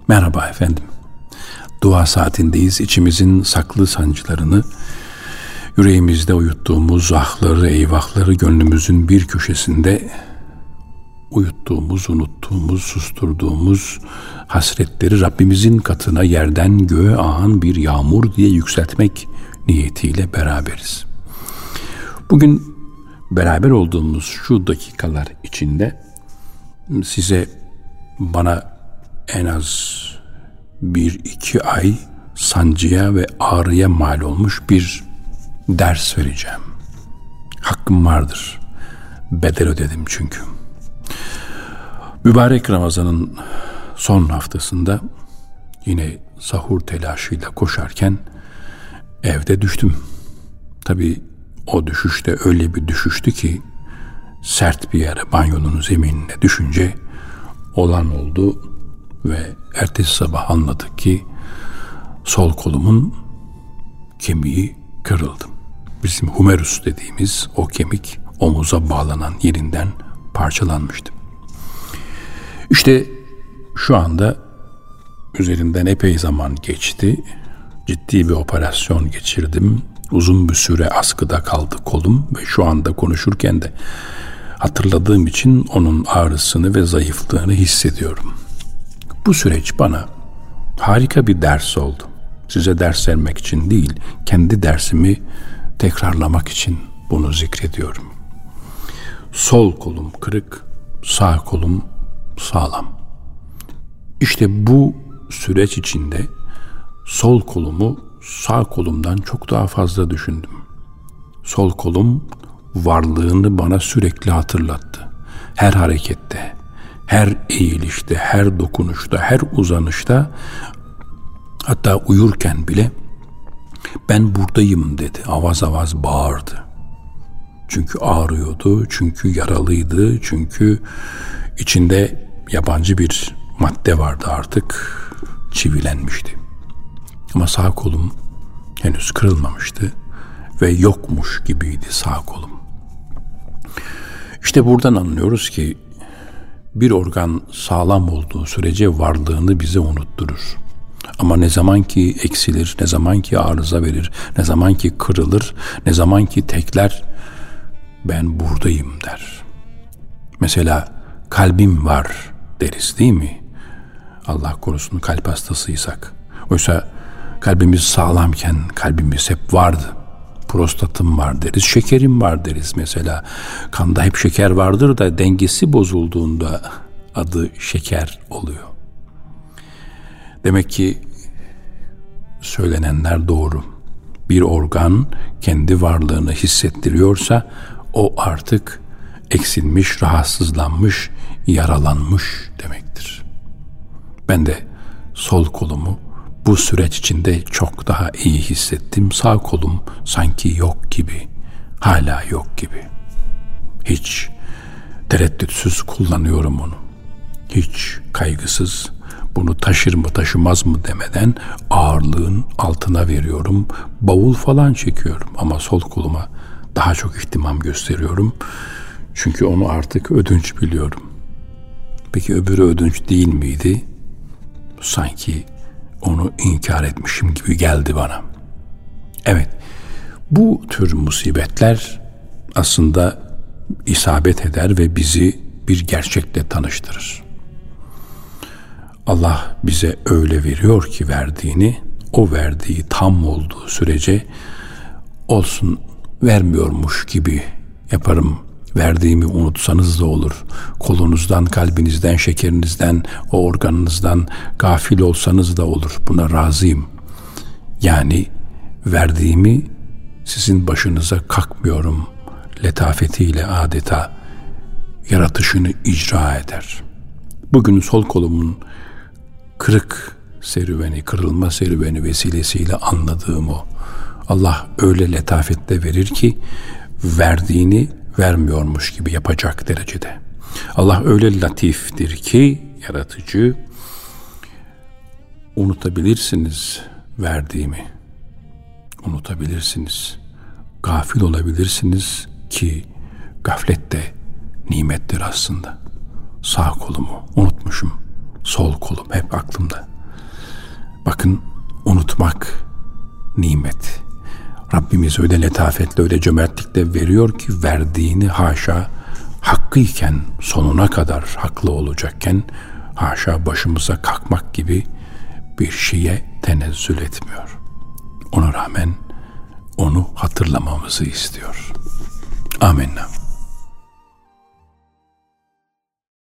Merhaba efendim. Dua saatindeyiz. İçimizin saklı sancılarını, yüreğimizde uyuttuğumuz ahları, eyvahları gönlümüzün bir köşesinde uyuttuğumuz, unuttuğumuz, susturduğumuz hasretleri Rabbimizin katına yerden göğe ağan bir yağmur diye yükseltmek niyetiyle beraberiz. Bugün beraber olduğumuz şu dakikalar içinde size, bana en az 1-2 ay sancıya ve ağrıya mal olmuş bir ders vereceğim. Hakkım vardır. Bedel ödedim çünkü. Mübarek Ramazan'ın son haftasında yine sahur telaşıyla koşarken evde düştüm. Tabii o düşüş de öyle bir düşüştü ki sert bir yere, banyonun zeminine düşünce olan oldu ve ertesi sabah anladık ki sol kolumun kemiği kırıldı. Bizim humerus dediğimiz o kemik omuza bağlanan yerinden parçalanmıştı. İşte şu anda üzerinden epey zaman geçti. Ciddi bir operasyon geçirdim. Uzun bir süre askıda kaldı kolum ve şu anda konuşurken de hatırladığım için onun ağrısını ve zayıflığını hissediyorum. Bu süreç bana harika bir ders oldu. Size ders vermek için değil, kendi dersimi tekrarlamak için bunu zikrediyorum. Sol kolum kırık, sağ kolum sağlam. İşte bu süreç içinde sol kolumu sağ kolumdan çok daha fazla düşündüm. Sol kolum varlığını bana sürekli hatırlattı. Her harekette, her eğilişte, her dokunuşta, her uzanışta, hatta uyurken bile ben buradayım dedi. Avaz avaz bağırdı. Çünkü ağrıyordu, çünkü yaralıydı, çünkü içinde yabancı bir madde vardı, artık çivilenmişti. Ama sağ kolum henüz kırılmamıştı ve yokmuş gibiydi sağ kolum. İşte buradan anlıyoruz ki bir organ sağlam olduğu sürece varlığını bize unutturur. Ama ne zaman ki eksilir, ne zaman ki arıza verir, ne zaman ki kırılır, ne zaman ki tekler, ben buradayım der. Mesela kalbim var deriz değil mi? Allah korusun kalp hastasıysak. Oysa kalbimiz sağlamken kalbimiz hep vardı. Prostatım var deriz, şekerim var deriz mesela. Kanda hep şeker vardır da dengesi bozulduğunda adı şeker oluyor. Demek ki söylenenler doğru. Bir organ kendi varlığını hissettiriyorsa o artık eksilmiş, rahatsızlanmış, yaralanmış demektir. Ben de sol kolumu bu süreç içinde çok daha iyi hissettim. Sağ kolum sanki yok gibi, hala yok gibi. Hiç tereddütsüz kullanıyorum onu. Hiç kaygısız, bunu taşır mı taşımaz mı demeden ağırlığın altına veriyorum. Bavul falan çekiyorum ama sol koluma daha çok ihtimam gösteriyorum. Çünkü onu artık ödünç biliyorum. Peki öbürü ödünç değil miydi? Sanki onu inkar etmişim gibi geldi bana. Evet, bu tür musibetler aslında isabet eder ve bizi bir gerçekle tanıştırır. Allah bize öyle veriyor ki verdiğini, o verdiği tam olduğu sürece olsun, vermiyormuş gibi yaparım. Verdiğimi unutsanız da olur. Kolunuzdan, kalbinizden, şekerinizden, o organınızdan gafil olsanız da olur. Buna razıyım. Yani verdiğimi sizin başınıza kakmıyorum. Letafetiyle adeta yaratışını icra eder. Bugün sol kolumun kırık serüveni, kırılma serüveni vesilesiyle anladığım o. Allah öyle letafetle verir ki verdiğini vermiyormuş gibi yapacak derecede. Allah öyle latiftir ki, yaratıcı, unutabilirsiniz verdiğimi. Unutabilirsiniz. Gafil olabilirsiniz ki gaflet de nimettir aslında. Sağ kolumu unutmuşum. Sol kolum hep aklımda. Bakın, unutmak nimet. Rabbimiz öyle letafetle, öyle cömertlikle veriyor ki verdiğini haşa hakkıyken, sonuna kadar haklı olacakken haşa başımıza kalkmak gibi bir şeye tenezzül etmiyor. Ona rağmen onu hatırlamamızı istiyor. Amenna.